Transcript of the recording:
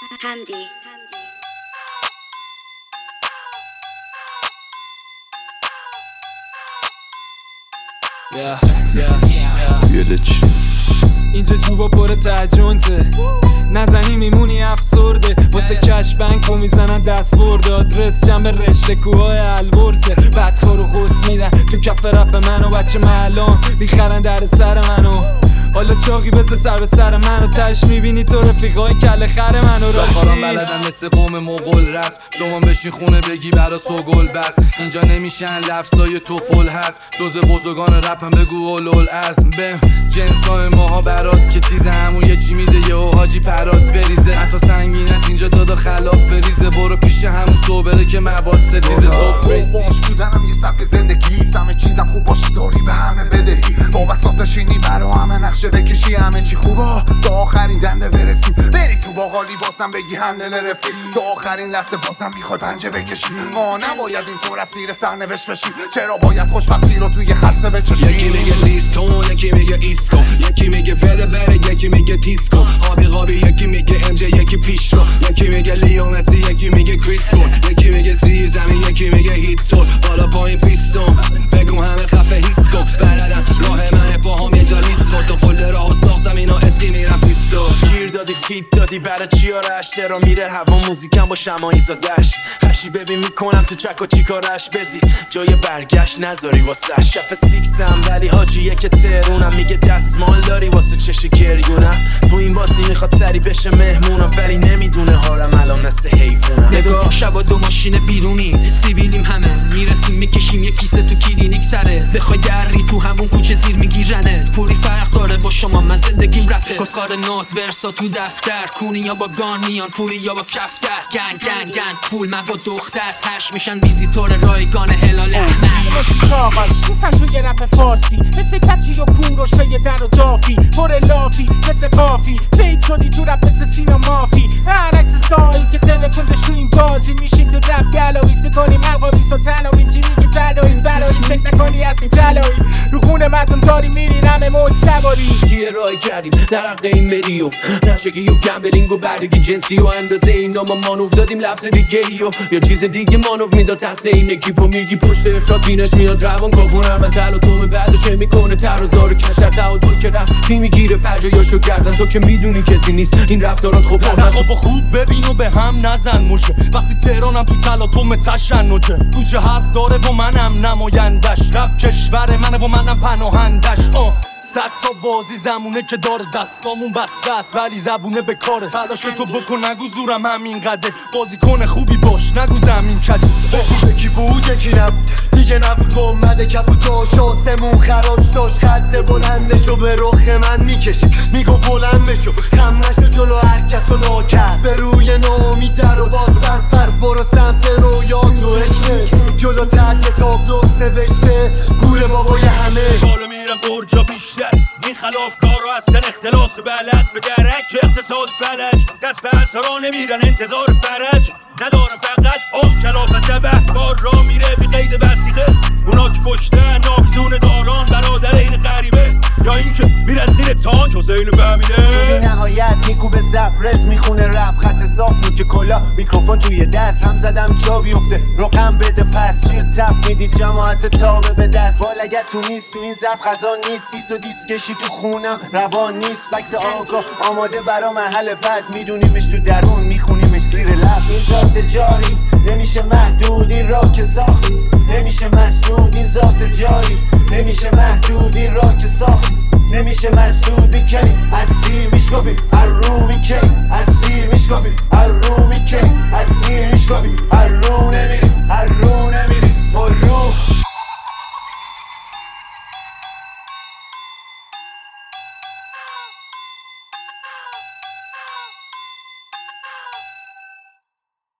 حمدی. اینجا جوبا پر تجونته نزنی میمونی افسرده واسه کش بنک و میزنن دستورد آدرس جنب رشته کوهای البرزه بدخور و خوص میدن تو کف رپ منو بچه محلان میخرن در سر منو حالا چاقی بزه سر به سر منو تش میبینی تو رفیقای کل خر منو شاخاران بلدن مثل قوم مغول رفت شما بشین خونه بگی برا سوگل بس اینجا نمیشن لفظای تو پل هست جز بزرگان رپم بگو اولول اسم به جنسان ماها برات که تیزه همون یه چی میده یه حاجی پرات بریزه حتی سنگینت اینجا دادا خلاف بریزه برو پیش همون صوبره که مواد ستیزه صفر باش بودنم یه سبک زندگی همه چیزم خوب باشی داری به همه بدهی با بساط نشینی برا همه نقشه بکشی همه چی خوبا تا آخرین دنده برسیم بری تو باقالی باسم بگی هندل رفیق تا آخرین لحظه بازم میخوای پنجه بکشی نباید این طور اسیر سرنوشت بشی چرا باید خوشبختی رو توی خلصه بچشی یکی میگه لیستون یکی میگه ایسکو یکی میگه بده بره یکی میگه دیسکو آبی قابی یکی میگه امجه یکی پیش رو یکی میگه لیونسی یکی میگه کریسکون یکی میگه زیر زمین یکی میگه هیتور بالا پایین پیستون بگو همه خفه هیسکو بلدم راه منه باهم یه جا نیست تو قله راهو ساختم اینا اسکی میرم پیستو گیر دادی فیت دادی برای چی آرش ترا میره هوا موزیکم با شمایی زادش هشی ببین میکنم تو چک و چیکارش بزی جای برگشت نذاری واسش کف سیکسم ولی حاجیه که ترونم میگه دستمال داری واسه چش گریونم تو این باسی میخواد سری بشه مهمونم ولی نمیدونه هارم الان نسه حیفونم نگاه شبا دو ماشین بیرونیم سیبیلیم همه میرسیم میکشیم یه کیسه تو کلینیک سره بخوای دری تو همون کوچه زیر میگیرنت پولی فرق داره با شما من زندگیم رپه کسخار نوت ورسا تو دفتر کونی یا با گان میان پولی یا با کفتر گنگ پول من با دختر تش میشن ویزیتور رایگان هلال احمر باشی کاغذ گفتن توی رپ فارسی مثل کچی و کوروش به یه در و دافی پر لافی مثل قافی فید شدی تو رپ مثل سینا مافی هر عکس سایی که دل کندش تو این بازی میشین تو رپ گلاویز میکنیم القابیز و تنویم چی میگی فداییم فکر نکنی هستیم جلایی رو خونه مردم داری میرین همه موج سواری جیه رای کردیم در حق این مدیوم نشگی و گمبلینگ و بردگی جنسی و اندازه اینا ما مانوف دادیم لفظ دیگه و یا چیز دیگه مانوف میداد تست این اکیپو میگی پشت افراد بینش میاد روان کافونر من تل و تومه بعدش میکنه تر و زار و کشتر تعادل که رفت کی میگیره فجایاشو کردن تو که میدونی کسی نیست این رفتارات خوب خب خوب ببین و به هم نزن موشه وقتی تهرانم تو تلاطم تشنجه گوشه حرف داره و منم نمایندش رپ کشور منه و منم پناهندش صد تا بازی زمونه که داره دستامون بسته است ولی زبونه به کاره تلاش تو بکن نگو زورم همین قده بازی کنه خوبی باش نگو زمین کجی یکی بود یکی نبود دیگه نبود با اومده کپوتاش آسمون خراش داشت خط بلندشو به رخ من میکشید میگو بلند بشو خم نشو جلو هر کسو ناکرد به روی نامی در و باز بست بر برو سمت رویا تو عشقه جلو تر کتاب دوست نوشته گوره بابای همه بالا میرم برجا بیشتر این خلاف کار رو از سن اختلاس بلد به درک اقتصاد فلج دست به اثرا نمیرن انتظار فرج ندارم فقط کلافت به کار را میره بی قید بسیقه اونا که پشتن نافزون داران برادر این غریبه یا این که میرن زیر تانک حسین فهمیده تو بی نهایت میکوبه زب رس میخونه رپ خط صاف نوک کلا میکروفون توی دست هم زدم جا بیفته رقم بده پس شیر تف میدید جماعت تابه به دست بالگت تو نیست تو این ظرف خزان نیست دیس و دیس کشی تو خونم روان نیست بکس آقا آماده برا محل بد میدونیمش تو درون میخونیمش زیر لب این ذات جاری نمیشه محدود این را که ساختید نمیشه مسدود این ذات جاری نمیشه محدود این را که ساختید نمیشه مسدود کمی